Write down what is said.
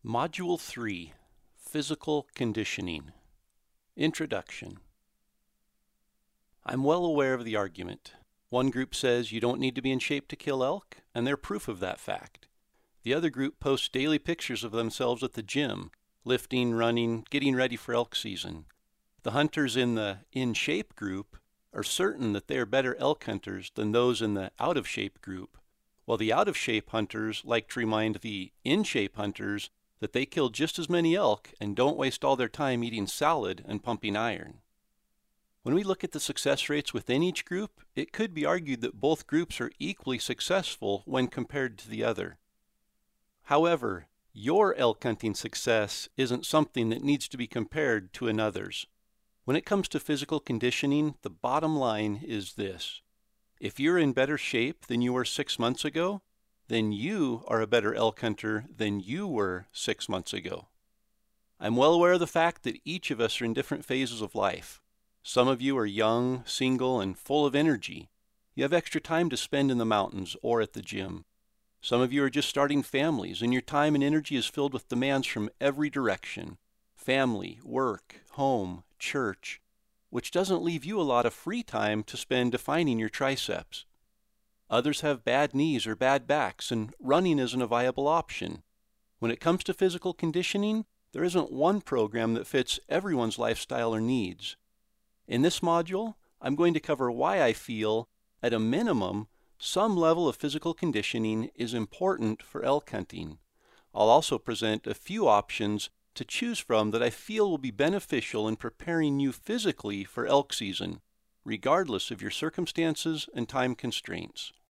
Module 3, Physical Conditioning. Introduction. I'm well aware of the argument. One group says you don't need to be in shape to kill elk, and they're proof of that fact. The other group posts daily pictures of themselves at the gym, lifting, running, getting ready for elk season. The hunters in the in-shape group are certain that they are better elk hunters than those in the out-of-shape group, while the out-of-shape hunters like to remind the in-shape hunters that they kill just as many elk and don't waste all their time eating salad and pumping iron. When we look at the success rates within each group, it could be argued that both groups are equally successful when compared to the other. However, your elk hunting success isn't something that needs to be compared to another's. When it comes to physical conditioning, the bottom line is this. If you're in better shape than you were 6 months ago, then you are a better elk hunter than you were 6 months ago. I'm well aware of the fact that each of us are in different phases of life. Some of you are young, single, and full of energy. You have extra time to spend in the mountains or at the gym. Some of you are just starting families, and your time and energy is filled with demands from every direction: family, work, home, church, which doesn't leave you a lot of free time to spend defining your triceps. Others have bad knees or bad backs, and running isn't a viable option. When it comes to physical conditioning, there isn't one program that fits everyone's lifestyle or needs. In this module, I'm going to cover why I feel, at a minimum, some level of physical conditioning is important for elk hunting. I'll also present a few options to choose from that I feel will be beneficial in preparing you physically for elk season, regardless of your circumstances and time constraints.